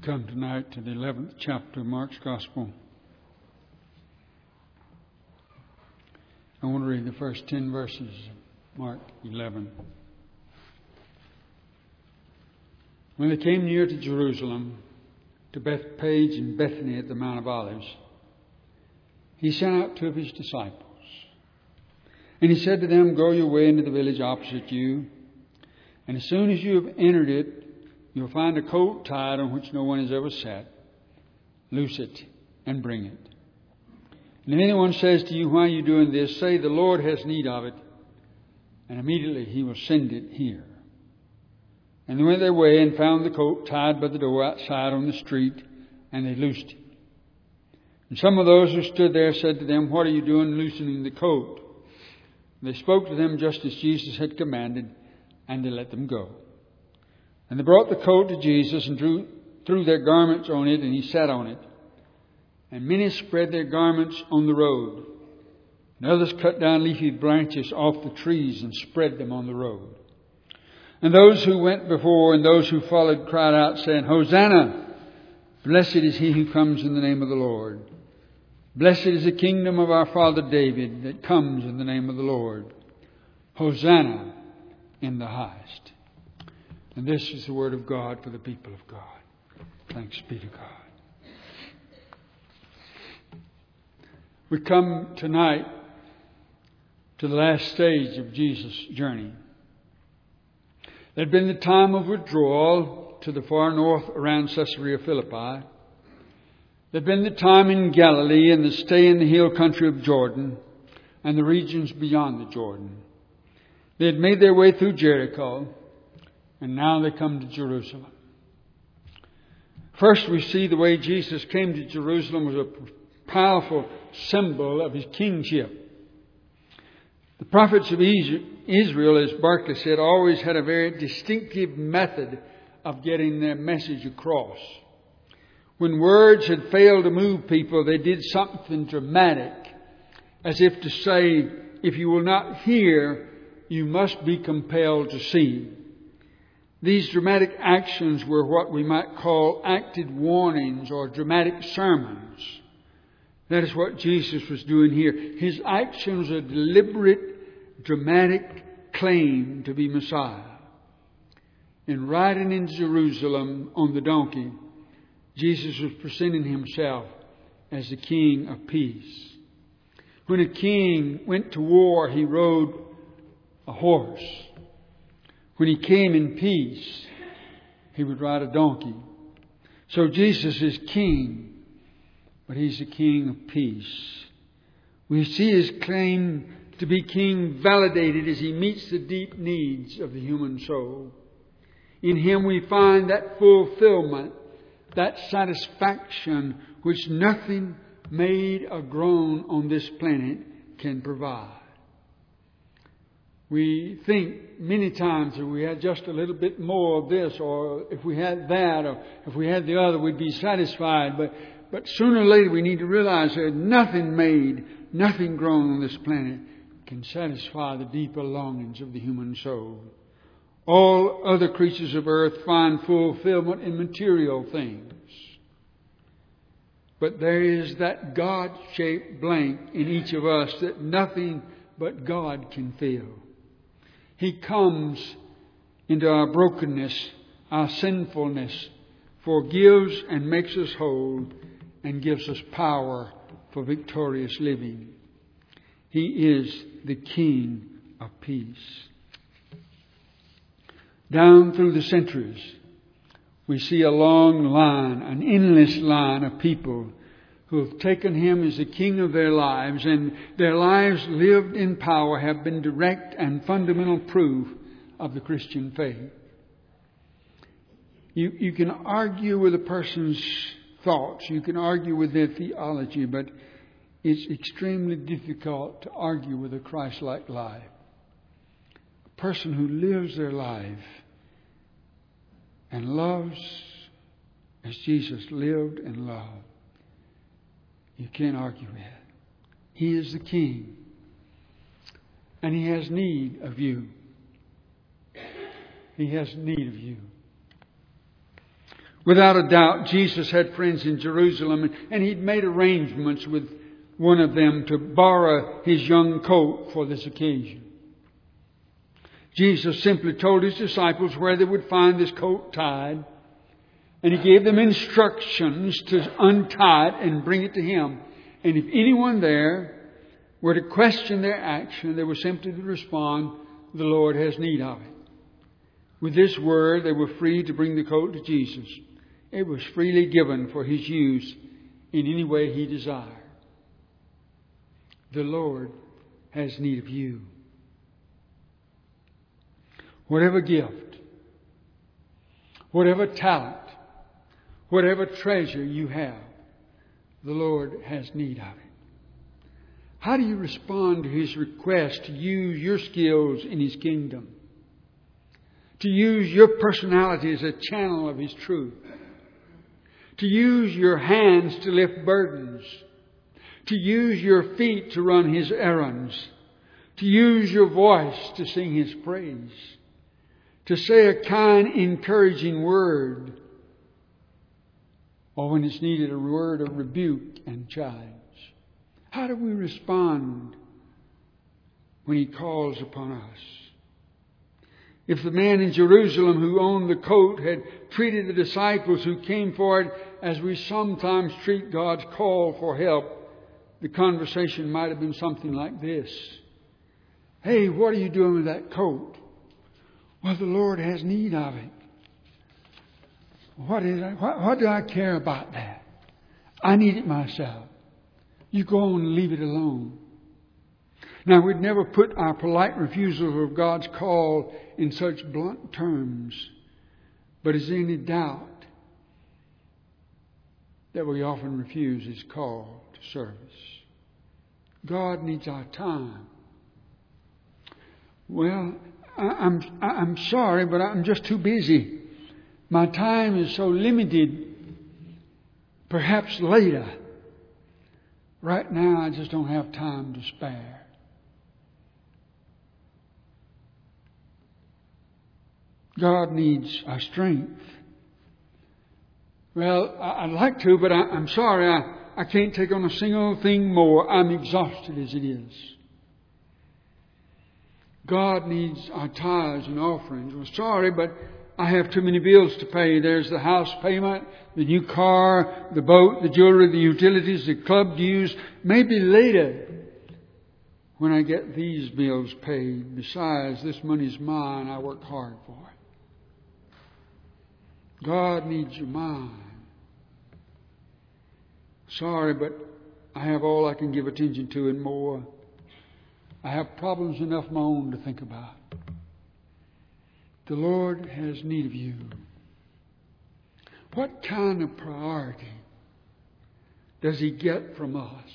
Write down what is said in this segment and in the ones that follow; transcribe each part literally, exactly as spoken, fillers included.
come tonight to the eleventh chapter of Mark's Gospel. I want to read the first ten verses of Mark eleven. When they came near to Jerusalem, to Bethphage and Bethany at the Mount of Olives, he sent out two of his disciples. And he said to them, "Go your way into the village opposite you, and as soon as you have entered it, you'll find a colt tied on which no one has ever sat. Loose it and bring it. And if anyone says to you, 'Why are you doing this?' say, 'The Lord has need of it,' and immediately he will send it here." And they went their way and found the colt tied by the door outside on the street, and they loosed it. And some of those who stood there said to them, "What are you doing loosening the colt?" And they spoke to them just as Jesus had commanded, and they let them go. And they brought the colt to Jesus and drew, threw their garments on it, and he sat on it. And many spread their garments on the road. And others cut down leafy branches off the trees and spread them on the road. And those who went before and those who followed cried out, saying, "Hosanna! Blessed is he who comes in the name of the Lord. Blessed is the kingdom of our father David that comes in the name of the Lord. Hosanna in the highest." And this is the word of God for the people of God. Thanks be to God. We come tonight to the last stage of Jesus' journey. There had been the time of withdrawal to the far north around Caesarea Philippi. There had been the time in Galilee and the stay in the hill country of Jordan and the regions beyond the Jordan. They had made their way through Jericho, and now they come to Jerusalem. First, we see the way Jesus came to Jerusalem was a powerful symbol of his kingship. The prophets of Israel, as Barclay said, always had a very distinctive method of getting their message across. When words had failed to move people, they did something dramatic, as if to say, if you will not hear, you must be compelled to see. These dramatic actions were what we might call acted warnings or dramatic sermons. That is what Jesus was doing here. His action was a deliberate, dramatic claim to be Messiah. In riding into Jerusalem on the donkey, Jesus was presenting himself as the King of peace. When a king went to war, he rode a horse. When he came in peace, he would ride a donkey. So Jesus is king, but he's the King of peace. We see his claim to be king validated as he meets the deep needs of the human soul. In him we find that fulfillment, that satisfaction which nothing made or grown on this planet can provide. We think many times that we had just a little bit more of this, or if we had that, or if we had the other, we'd be satisfied. But, but sooner or later we need to realize that nothing made, nothing grown on this planet can satisfy the deeper longings of the human soul. All other creatures of earth find fulfillment in material things. But there is that God-shaped blank in each of us that nothing but God can fill. He comes into our brokenness, our sinfulness, forgives and makes us whole, and gives us power for victorious living. He is the King of peace. Down through the centuries, we see a long line, an endless line of people who have taken him as the king of their lives, and their lives lived in power have been direct and fundamental proof of the Christian faith. You, you can argue with a person's thoughts, you can argue with their theology, but it's extremely difficult to argue with a Christ-like life. A person who lives their life and loves as Jesus lived and loved. You can't argue with it. He is the King. And he has need of you. He has need of you. Without a doubt, Jesus had friends in Jerusalem, and he'd made arrangements with one of them to borrow his young coat for this occasion. Jesus simply told his disciples where they would find this coat tied, and he gave them instructions to untie it and bring it to him. And if anyone there were to question their action, they were simply to respond, "The Lord has need of it." With this word, they were free to bring the coat to Jesus. It was freely given for his use in any way he desired. The Lord has need of you. Whatever gift, whatever talent, whatever treasure you have, the Lord has need of it. How do you respond to his request to use your skills in his kingdom? To use your personality as a channel of his truth? To use your hands to lift burdens? To use your feet to run his errands? To use your voice to sing his praise? To say a kind, encouraging word? Or when it's needed, a word of rebuke and challenge? How do we respond when he calls upon us? If the man in Jerusalem who owned the coat had treated the disciples who came forward as we sometimes treat God's call for help, the conversation might have been something like this. "Hey, what are you doing with that coat?" "Well, the Lord has need of it." What is it? What, what do I care about that? I need it myself. You go on and leave it alone. Now, we'd never put our polite refusal of God's call in such blunt terms. But is there any doubt that we often refuse his call to service? God needs our time. Well, I, I'm, I'm sorry, but I'm just too busy. My time is so limited. Perhaps later. Right now, I just don't have time to spare. God needs our strength. Well, I'd like to, but I, I'm sorry, I, I can't take on a single thing more. I'm exhausted as it is. God needs our tithes and offerings. Well, sorry, but I have too many bills to pay. There's the house payment, the new car, the boat, the jewelry, the utilities, the club dues. Maybe later when I get these bills paid. Besides, this money's mine. I worked hard for it. God needs your mind. Sorry, but I have all I can give attention to and more. I have problems enough of my own to think about. The Lord has need of you. What kind of priority does he get from us?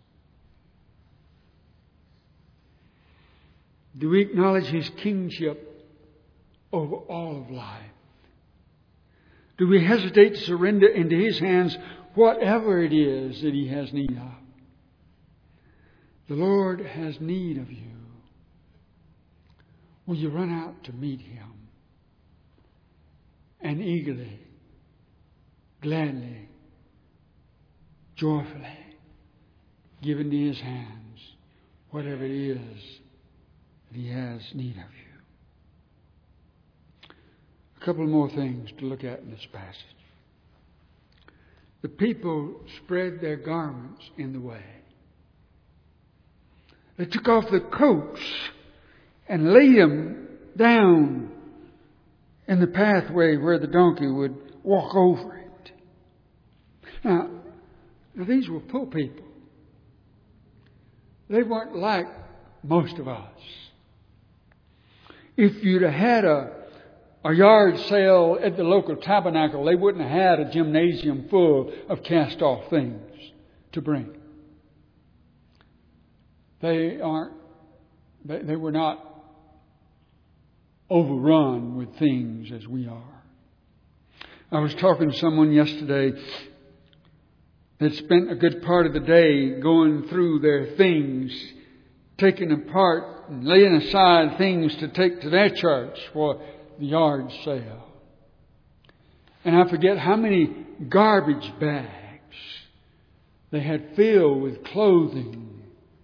Do we acknowledge his kingship over all of life? Do we hesitate to surrender into his hands whatever it is that he has need of? The Lord has need of you. Will you run out to meet him and eagerly, gladly, joyfully give into his hands whatever it is that he has need of you? A couple more things to look at in this passage. The people spread their garments in the way. They took off the coats and laid them down in the pathway where the donkey would walk over it. Now, now these were poor people. They weren't like most of us. If you'd have had a, a yard sale at the local tabernacle, they wouldn't have had a gymnasium full of cast-off things to bring. They aren't, they, they were not overrun with things as we are. I was talking to someone yesterday that spent a good part of the day going through their things, taking apart and laying aside things to take to their church for the yard sale. And I forget how many garbage bags they had filled with clothing.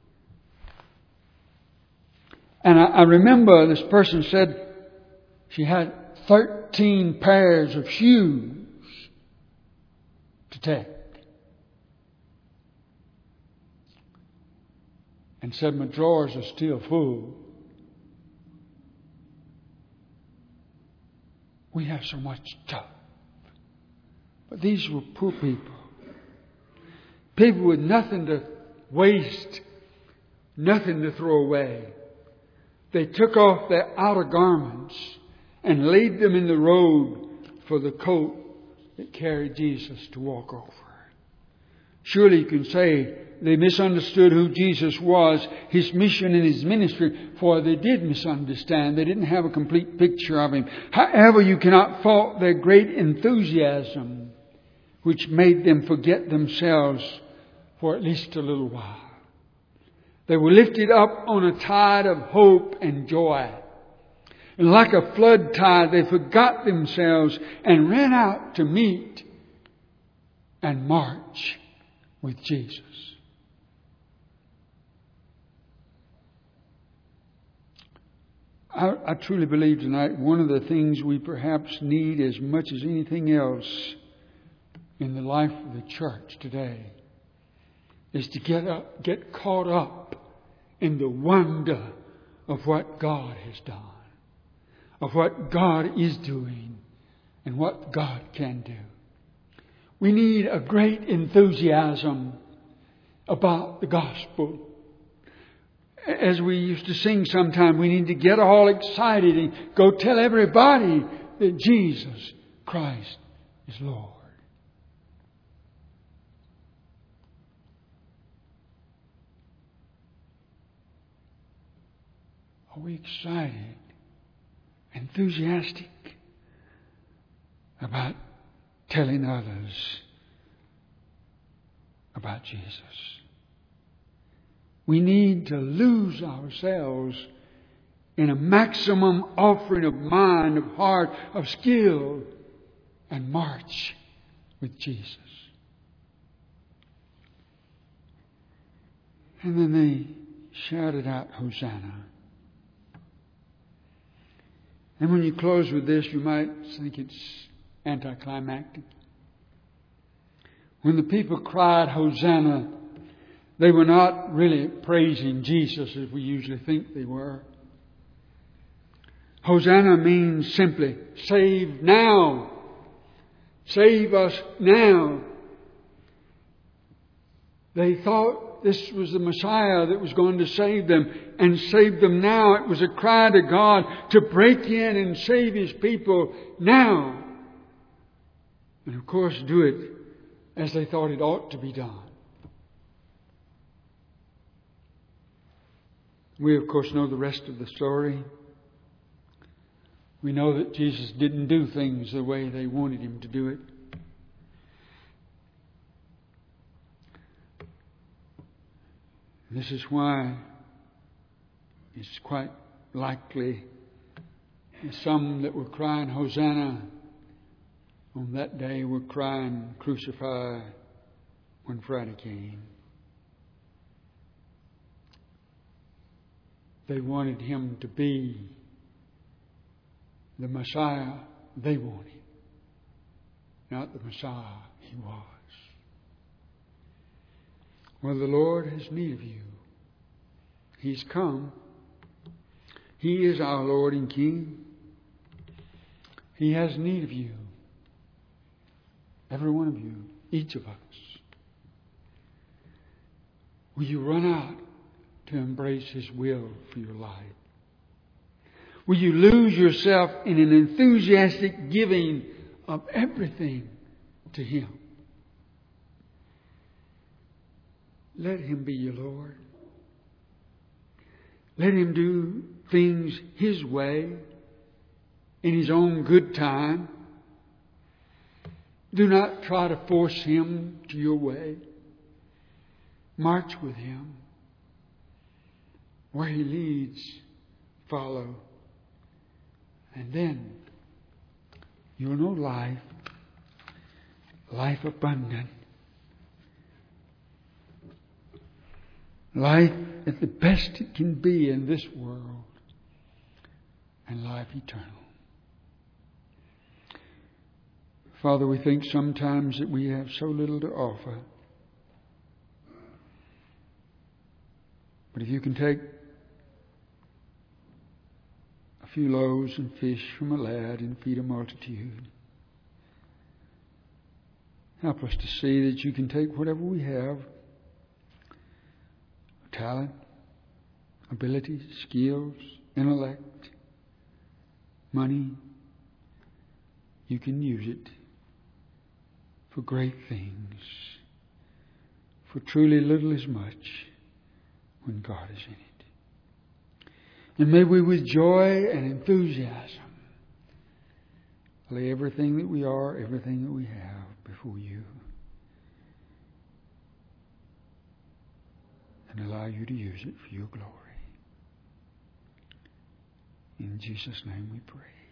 And I, I remember this person said she had thirteen pairs of shoes to take. And said, my drawers are still full. We have so much stuff. But these were poor people. People with nothing to waste, nothing to throw away. They took off their outer garments and laid them in the road for the coat that carried Jesus to walk over. Surely you can say they misunderstood who Jesus was, His mission and His ministry, for they did misunderstand. They didn't have a complete picture of Him. However, you cannot fault their great enthusiasm, which made them forget themselves for at least a little while. They were lifted up on a tide of hope and joy. And like a flood tide, they forgot themselves and ran out to meet and march with Jesus. I, I truly believe tonight one of the things we perhaps need as much as anything else in the life of the church today is to get up, get caught up in the wonder of what God has done, of what God is doing, and what God can do. We need a great enthusiasm about the gospel. As we used to sing sometime, we need to get all excited and go tell everybody that Jesus Christ is Lord. Are we excited, enthusiastic about telling others about Jesus? We need to lose ourselves in a maximum offering of mind, of heart, of skill, and march with Jesus. And then they shouted out, Hosanna. And when you close with this, you might think it's anticlimactic. When the people cried, Hosanna, they were not really praising Jesus as we usually think they were. Hosanna means simply, save now. Save us now. They thought this was the Messiah that was going to save them and save them now. It was a cry to God to break in and save His people now. And of course do it as they thought it ought to be done. We, of course, know the rest of the story. We know that Jesus didn't do things the way they wanted Him to do it. This is why it's quite likely some that were crying Hosanna on that day were crying Crucify when Friday came. They wanted Him to be the Messiah they wanted, not the Messiah He was. Well, the Lord has need of you. He's come. He is our Lord and King. He has need of you. Every one of you, each of us. Will you run out to embrace His will for your life? Will you lose yourself in an enthusiastic giving of everything to Him? Let Him be your Lord. Let Him do things His way, in His own good time. Do not try to force Him to your way. March with Him. Where He leads, follow. And then you'll know life life abundant. Life at the best it can be in this world. And life eternal. Father, we think sometimes that we have so little to offer. But if you can take a few loaves and fish from a lad and feed a multitude, help us to see that you can take whatever we have, talent, ability, skills, intellect, money, you can use it for great things. For truly little is much when God is in it. And may we with joy and enthusiasm lay everything that we are, everything that we have before you. And allow you to use it for your glory. In Jesus' name we pray.